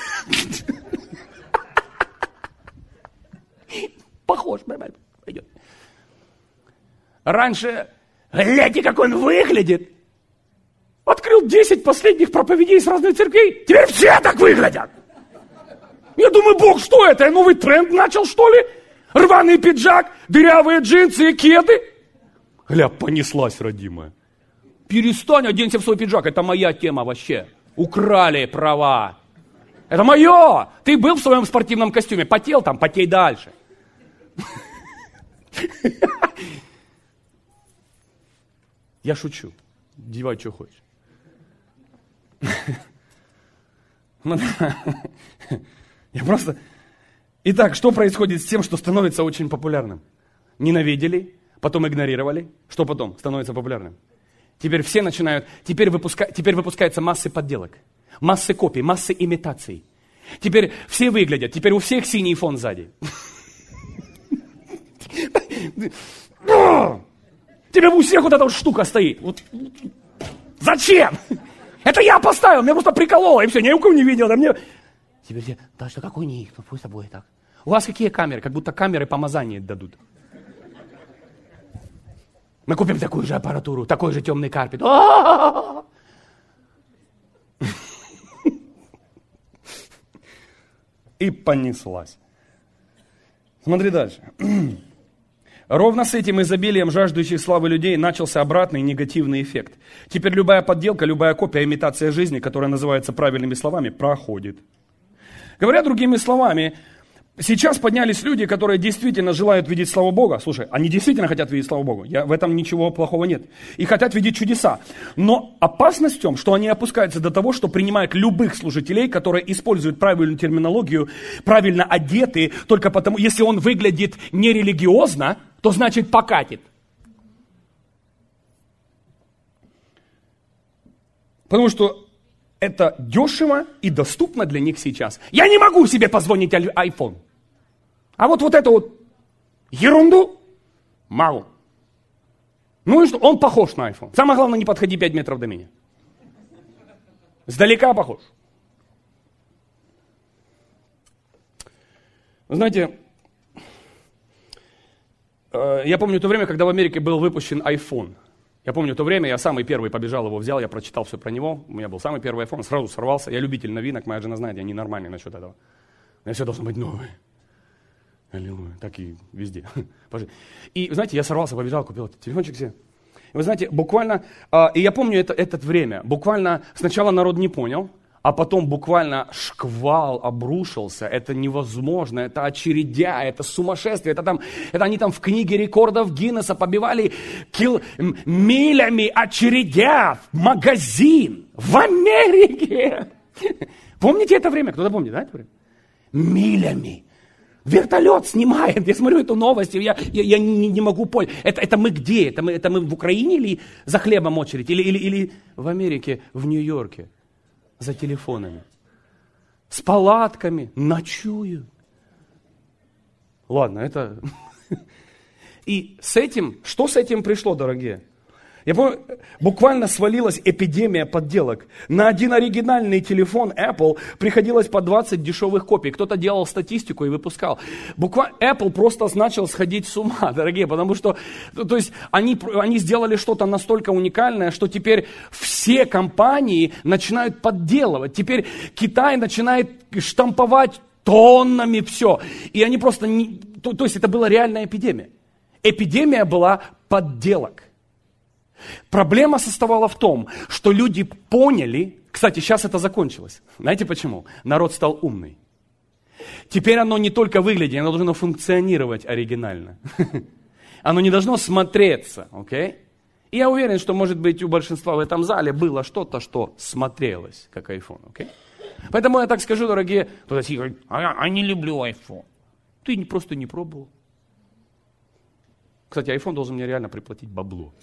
Speaker 1: Похож, пойдет. Раньше, глядите, как он выглядит. Открыл десять последних проповедей с разных церквей. Теперь все так выглядят. Я думаю, Бог, что это? Я новый тренд начал, что ли? Рваный пиджак, дырявые джинсы и кеды. Гля, понеслась, родимая. Перестань, оденься в свой пиджак. Это моя тема вообще. Украли права. Это мое. Ты был в своем спортивном костюме, потел там, потей дальше. Я шучу. Девай, что хочешь. Я просто... Итак, что происходит с тем, что становится очень популярным? Ненавидели, потом игнорировали. Что потом становится популярным? Теперь все начинают... Теперь, выпуска... Теперь выпускаются массы подделок, массы копий, массы имитаций. Теперь все выглядят, теперь у всех синий фон сзади. Тебе у всех вот эта вот штука стоит. Вот. Зачем? Это я поставил, меня просто прикололо, и все, ни у кого не видел. Да мне... Теперь все, да что, как у них, ну пусть тобой так. У вас какие камеры? Как будто камеры помазания дадут. Мы купим такую же аппаратуру, такой же темный карпет. И понеслась. Смотри дальше. Ровно с этим изобилием жаждущих славы людей начался обратный негативный эффект. Теперь любая подделка, любая копия, имитация жизни, которая называется правильными словами, проходит. Говоря другими словами, сейчас поднялись люди, которые действительно желают видеть славу Бога. Слушай, они действительно хотят видеть славу Богу. Я, в этом ничего плохого нет. И хотят видеть чудеса. Но опасность в том, что они опускаются до того, что принимают любых служителей, которые используют правильную терминологию, правильно одеты, только потому, если он выглядит нерелигиозно, то значит покатит. Потому что это дешево и доступно для них сейчас. Я не могу себе позвонить iPhone. А вот, вот эту вот ерунду могу. Ну и что? Он похож на iPhone. Самое главное, не подходи пять метров до меня. Сдалека похож. Вы знаете, я помню то время, когда в Америке был выпущен iPhone. Я помню то время, я самый первый побежал, его взял, я прочитал все про него. У меня был самый первый iPhone, сразу сорвался. Я любитель новинок, моя жена знает, я ненормальный насчет этого. У меня все должно быть новое. Аллилуйя, так и везде. И, знаете, я сорвался, побежал, купил телефончик себе. И вы знаете, буквально, и я помню это, это время, буквально сначала народ не понял, а потом буквально шквал обрушился. Это невозможно, это очередя, это сумасшествие. Это, там, это они там в книге рекордов Гиннесса побивали кил, милями очередя в магазин в Америке. Помните это время? Кто-то помнит, да? Это время? Милями. Вертолет снимает. Я смотрю эту новость, я, я, я не, не могу понять. Это, это мы где? Это мы, это мы в Украине или за хлебом очередь? Или, или, или в Америке, в Нью-Йорке? За телефонами, с палатками, ночуют. Ладно, это... И с этим, что с этим пришло, дорогие? Я помню, буквально свалилась эпидемия подделок. На один оригинальный телефон Apple приходилось по двадцать дешевых копий. Кто-то делал статистику и выпускал. Буквально Apple просто начал сходить с ума, дорогие, потому что, то есть, они, они сделали что-то настолько уникальное, что теперь все компании начинают подделывать. Теперь Китай начинает штамповать тоннами все. И они просто, не, то, то есть, это была реальная эпидемия. Эпидемия была подделок. Проблема состояла в том, что люди поняли, кстати, сейчас это закончилось. Знаете почему? Народ стал умный. Теперь оно не только выглядит, оно должно функционировать оригинально. Оно не должно смотреться, окей? И я уверен, что, может быть, у большинства в этом зале было что-то, что смотрелось, как iPhone, окей? Поэтому я так скажу, дорогие, кто-то говорит, а я а не люблю iPhone. Ты просто не пробовал. Кстати, iPhone должен мне реально приплатить бабло.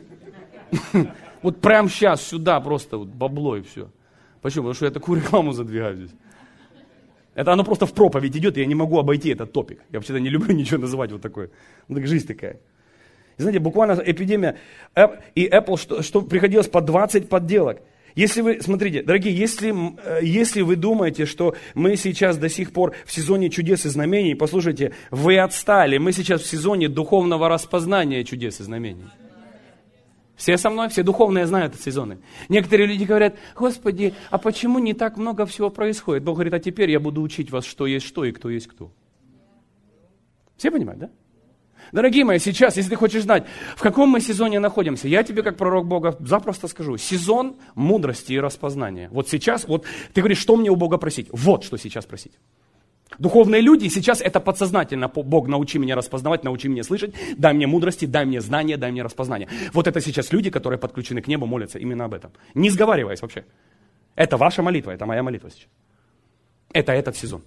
Speaker 1: Вот прямо сейчас сюда просто вот бабло и все. Почему? Потому что я такую рекламу задвигаю здесь. Это оно просто в проповедь идет, и я не могу обойти этот топик. Я вообще-то не люблю ничего называть вот такое. Ну, так жизнь такая. И знаете, буквально эпидемия. И Apple, что, что приходилось по двадцать подделок. Если вы, смотрите, дорогие, если, если вы думаете, что мы сейчас до сих пор в сезоне чудес и знамений, послушайте, вы отстали. Мы сейчас в сезоне духовного распознания чудес и знамений. Все со мной, все духовные знают эти сезоны. Некоторые люди говорят: Господи, а почему не так много всего происходит? Бог говорит: а теперь я буду учить вас, что есть что и кто есть кто. Все понимают, да? Дорогие мои, сейчас, если ты хочешь знать, в каком мы сезоне находимся, я тебе, как пророк Бога, запросто скажу: сезон мудрости и распознания. Вот сейчас, вот ты говоришь, что мне у Бога просить? Вот что сейчас просить. Духовные люди сейчас это подсознательно. Бог, научи меня распознавать, научи меня слышать, дай мне мудрости, дай мне знания, дай мне распознание. Вот это сейчас люди, которые подключены к небу, молятся именно об этом. Не сговариваясь вообще. Это ваша молитва, это моя молитва сейчас. Это этот сезон.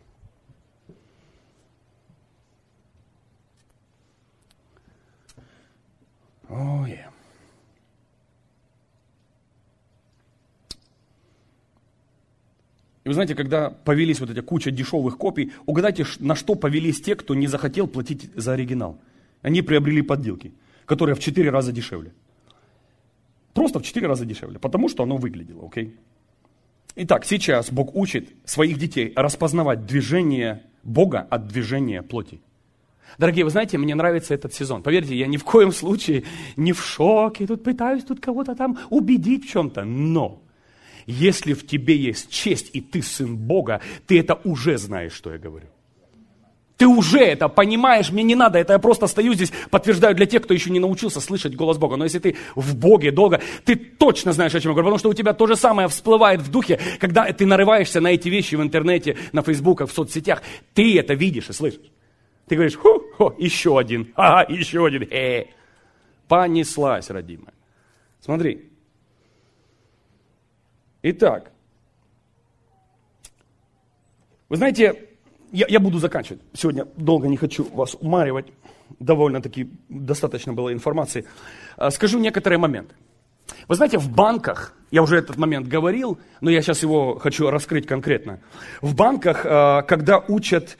Speaker 1: О, oh, yeah. И вы знаете, когда повелись вот эти куча дешевых копий, угадайте, на что повелись те, кто не захотел платить за оригинал. Они приобрели подделки, которые в четыре раза дешевле. Просто в четыре раза дешевле, потому что оно выглядело, окей? Okay? Итак, сейчас Бог учит своих детей распознавать движение Бога от движения плоти. Дорогие, вы знаете, мне нравится этот сезон. Поверьте, я ни в коем случае не в шоке, тут пытаюсь тут кого-то там убедить в чем-то. Но если в тебе есть честь, и ты сын Бога, ты это уже знаешь, что я говорю. Ты уже это понимаешь, мне не надо, это я просто стою здесь, подтверждаю для тех, кто еще не научился слышать голос Бога. Но если ты в Боге долго, ты точно знаешь, о чем я говорю, потому что у тебя то же самое всплывает в духе, когда ты нарываешься на эти вещи в интернете, на фейсбуках, в соцсетях. Ты это видишь и слышишь. Ты говоришь: ху, ху, еще один, ага, еще один, э. Понеслась, родимая. Смотри. Итак, вы знаете, я, я буду заканчивать. Сегодня долго не хочу вас умаривать. Довольно-таки достаточно было информации. Скажу некоторые моменты. Вы знаете, в банках, я уже этот момент говорил, но я сейчас его хочу раскрыть конкретно. В банках, когда учат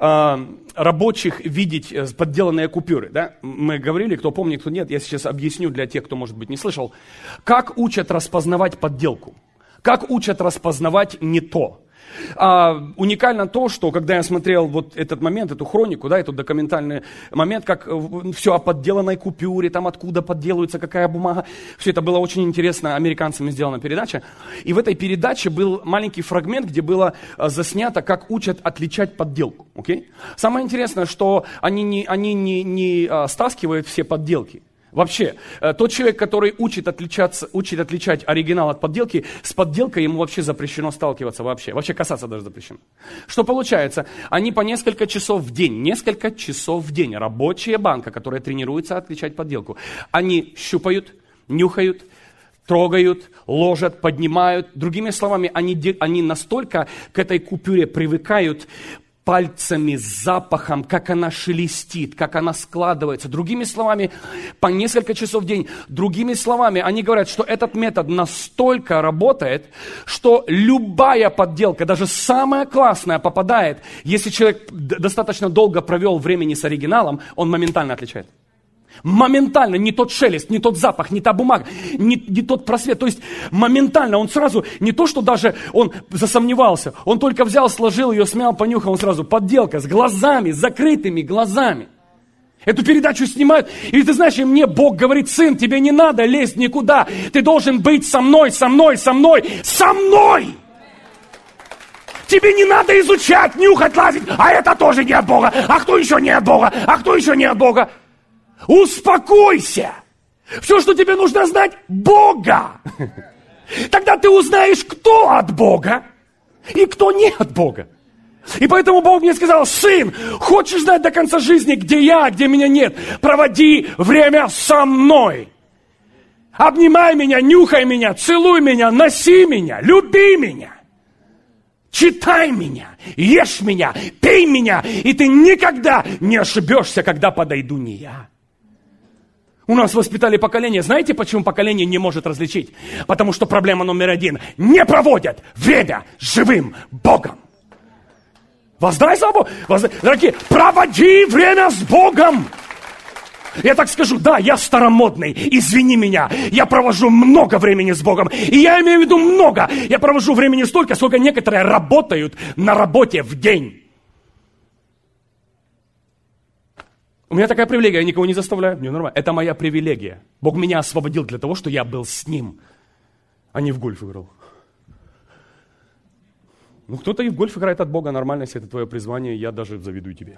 Speaker 1: рабочих видеть подделанные купюры, да? Мы говорили, кто помнит, кто нет, я сейчас объясню для тех, кто, может быть, не слышал. Как учат распознавать подделку? Как учат распознавать не то? А, уникально то, что когда я смотрел вот этот момент, эту хронику, да, этот документальный момент, как все о подделанной купюре, там откуда подделывается, какая бумага, все это было очень интересно, американцами сделана передача. И в этой передаче был маленький фрагмент, где было заснято, как учат отличать подделку. Okay? Самое интересное, что они не, они не, не а, стаскивают все подделки. Вообще, тот человек, который учит, отличаться, учит отличать оригинал от подделки, с подделкой ему вообще запрещено сталкиваться вообще. Вообще касаться даже запрещено. Что получается? Они по несколько часов в день, несколько часов в день, рабочие банка, которые тренируются отличать подделку, они щупают, нюхают, трогают, ложат, поднимают. Другими словами, они, они настолько к этой купюре привыкают, пальцами, запахом, как она шелестит, как она складывается. Другими словами, по несколько часов в день. Другими словами, они говорят, что этот метод настолько работает, что любая подделка, даже самая классная, попадает. Если человек достаточно долго провел времени с оригиналом, он моментально отличает. Моментально, не тот шелест, не тот запах, не та бумага, не, не тот просвет. То есть моментально он сразу, не то, что даже он засомневался, он только взял, сложил ее, смял, понюхал, он сразу подделка с глазами, с закрытыми глазами. Эту передачу снимают, и ты знаешь, и мне Бог говорит: сын, тебе не надо лезть никуда, ты должен быть со мной, со мной, со мной, со мной! Тебе не надо изучать, нюхать, лазить, а это тоже не от Бога, а кто еще не от Бога, а кто еще не от Бога? Успокойся! Все, что тебе нужно знать, Бога. Тогда ты узнаешь, кто от Бога и кто не от Бога. И поэтому Бог мне сказал: сын, хочешь знать до конца жизни, где я, где меня нет? Проводи время со мной. Обнимай меня, нюхай меня, целуй меня, носи меня, люби меня. Читай меня, ешь меня, пей меня, и ты никогда не ошибешься, когда подойду не я. У нас воспитали поколение. Знаете, почему поколение не может различить? Потому что проблема номер один. Не проводят время с живым Богом. Воздай славу. Воздай. Дорогие, проводи время с Богом. Я так скажу, да, я старомодный, извини меня, я провожу много времени с Богом. И я имею в виду много. Я провожу времени столько, сколько некоторые работают на работе в день. У меня такая привилегия, я никого не заставляю, мне нормально. Это моя привилегия. Бог меня освободил для того, что я был с Ним, а не в гольф играл. Ну, кто-то и в гольф играет от Бога, нормально, если это твое призвание, я даже завидую тебе.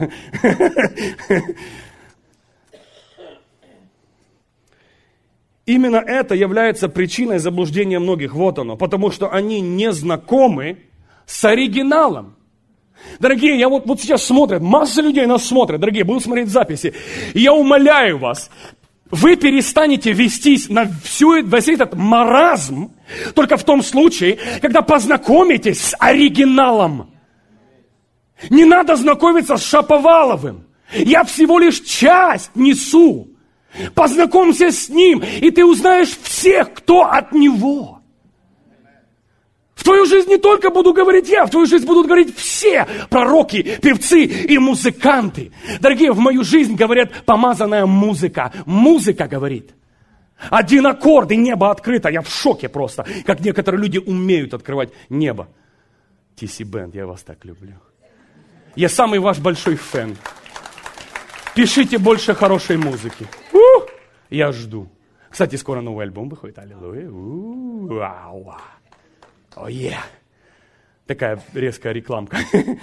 Speaker 1: Именно это является причиной заблуждения многих. Вот оно. Потому что они не знакомы с оригиналом. Дорогие, я вот, вот сейчас смотрят, масса людей нас смотрят, дорогие, будут смотреть записи. И я умоляю вас, вы перестанете вестись на всю, весь этот маразм только в том случае, когда познакомитесь с оригиналом. Не надо знакомиться с Шаповаловым. Я всего лишь часть несу. Познакомься с ним, и ты узнаешь всех, кто от него. В твою жизнь не только буду говорить я, в твою жизнь будут говорить все пророки, певцы и музыканты. Дорогие, в мою жизнь говорят помазанная музыка. Музыка говорит. Один аккорд, и небо открыто. Я в шоке просто, как некоторые люди умеют открывать небо. ти си Band, я вас так люблю. Я самый ваш большой фэн. Пишите больше хорошей музыки. У-у-у, я жду. Кстати, скоро новый альбом выходит. Аллилуйя. Вау. О, е. Такая резкая рекламка.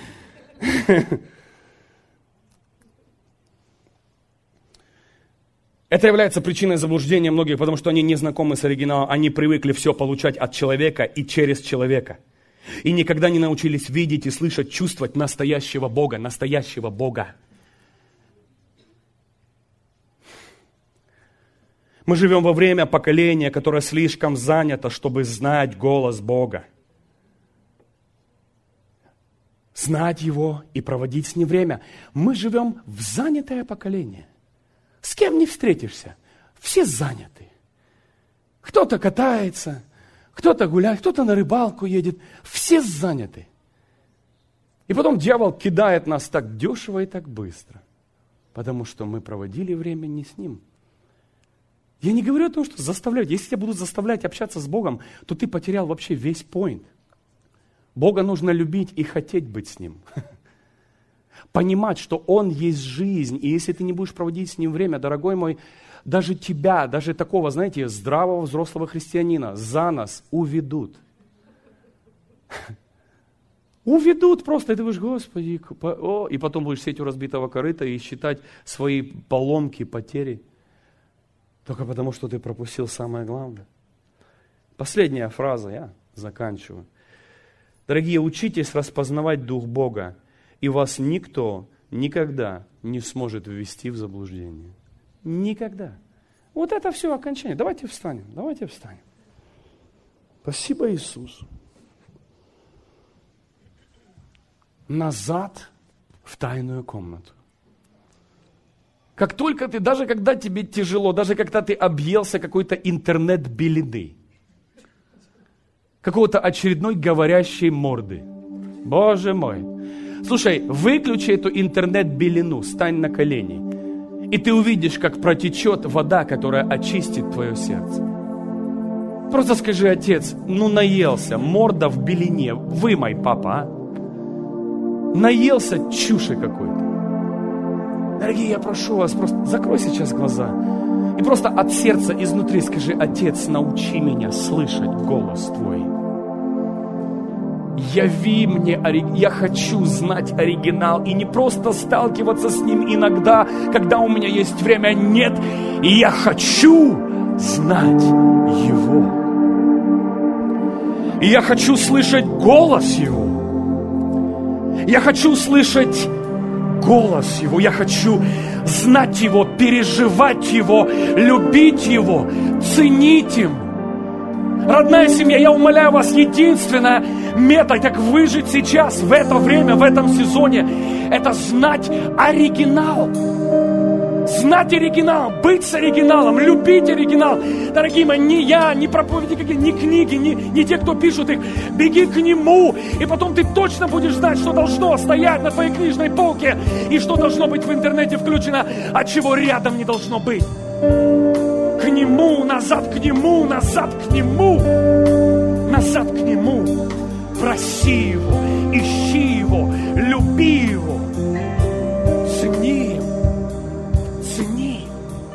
Speaker 1: Это является причиной заблуждения многих, потому что они не знакомы с оригиналом. Они привыкли все получать от человека и через человека. И никогда не научились видеть и слышать, чувствовать настоящего Бога, настоящего Бога. Мы живем во время поколения, которое слишком занято, чтобы знать голос Бога. Знать Его и проводить с Ним время. Мы живем в занятое поколение. С кем не встретишься, все заняты. Кто-то катается, кто-то гуляет, кто-то на рыбалку едет. Все заняты. И потом дьявол кидает нас так дешево и так быстро, потому что мы проводили время не с Ним. Я не говорю о том, что заставлять. Если тебя будут заставлять общаться с Богом, то ты потерял вообще весь поинт. Бога нужно любить и хотеть быть с Ним. Понимать, что Он есть жизнь. И если ты не будешь проводить с Ним время, дорогой мой, даже тебя, даже такого, знаете, здравого взрослого христианина за нас уведут. Уведут просто. И ты будешь, Господи, о, и потом будешь сидеть у разбитого корыта и считать свои поломки, потери. Только потому, что ты пропустил самое главное. Последняя фраза, я заканчиваю. Дорогие, учитесь распознавать Дух Бога, и вас никто никогда не сможет ввести в заблуждение. Никогда. Вот это все окончание. Давайте встанем, давайте встанем. Спасибо, Иисус. Назад в тайную комнату. Как только ты, даже когда тебе тяжело, даже когда ты объелся какой-то интернет-белины, какого-то очередной говорящей морды. Боже мой. Слушай, выключи эту интернет-белину, стань на колени, и ты увидишь, как протечет вода, которая очистит твое сердце. Просто скажи, Отец, ну наелся, морда в белине, вымой, папа, а? Наелся чуши какой-то. Дорогие, я прошу вас, просто закрой сейчас глаза и просто от сердца изнутри скажи: Отец, научи меня слышать голос Твой. Яви мне, я хочу знать оригинал и не просто сталкиваться с ним иногда, когда у меня есть время. Нет, и я хочу знать Его. И я хочу слышать голос Его. Я хочу слышать голос Его. Я хочу знать Его, переживать Его, любить Его, ценить Им. Родная семья, я умоляю вас, единственная метод, как выжить сейчас, в это время, в этом сезоне, это знать оригинал. Знать оригинал, быть с оригиналом, любить оригинал. Дорогие мои, не я, не проповедники, не книги, не, не те, кто пишут их. Беги к нему, и потом ты точно будешь знать, что должно стоять на твоей книжной полке, и что должно быть в интернете включено, а чего рядом не должно быть. К нему, назад к нему, назад к нему, назад к нему. Проси его, ищи его, люби его, цени его, цени.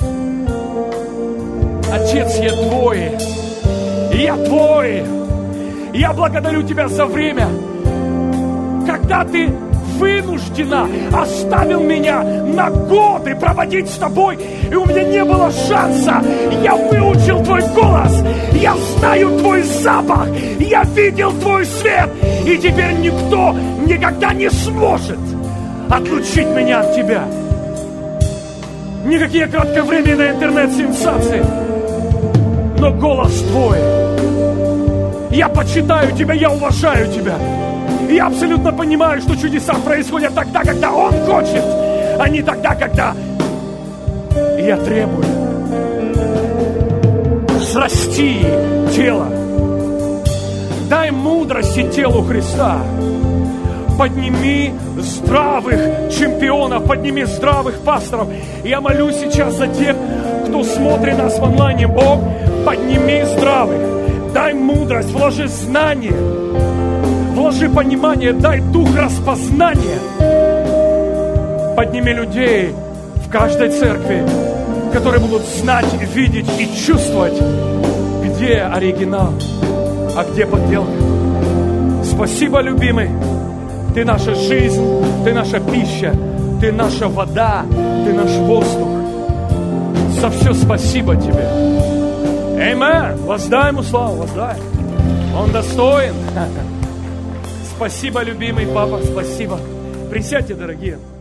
Speaker 1: Отец, я твой, я твой. Я благодарю тебя за время, когда ты вынуждена оставил меня на годы проводить с тобой, и у меня не было шанса. Я выучил твой голос, я знаю твой запах, я видел твой свет, и теперь никто никогда не сможет отлучить меня от тебя. Никакие кратковременные интернет-сенсации, но голос твой. Я почитаю тебя, я уважаю тебя. Я абсолютно понимаю, что чудеса происходят тогда, когда Он хочет, а не тогда, когда я требую. Взрасти тело. Дай мудрости телу Христа. Подними здравых чемпионов, подними здравых пасторов. Я молюсь сейчас за тех, кто смотрит нас в онлайне. Бог, подними здравых. Дай мудрость, вложи знания. Вложи понимание, дай дух распознания. Подними людей в каждой церкви, которые будут знать, видеть и чувствовать, где оригинал, а где подделка. Спасибо, любимый. Ты наша жизнь, ты наша пища, ты наша вода, ты наш воздух. За все спасибо тебе. Аминь. Воздай ему славу, воздай. Он достоин. Спасибо, любимый папа, спасибо. Присядьте, дорогие.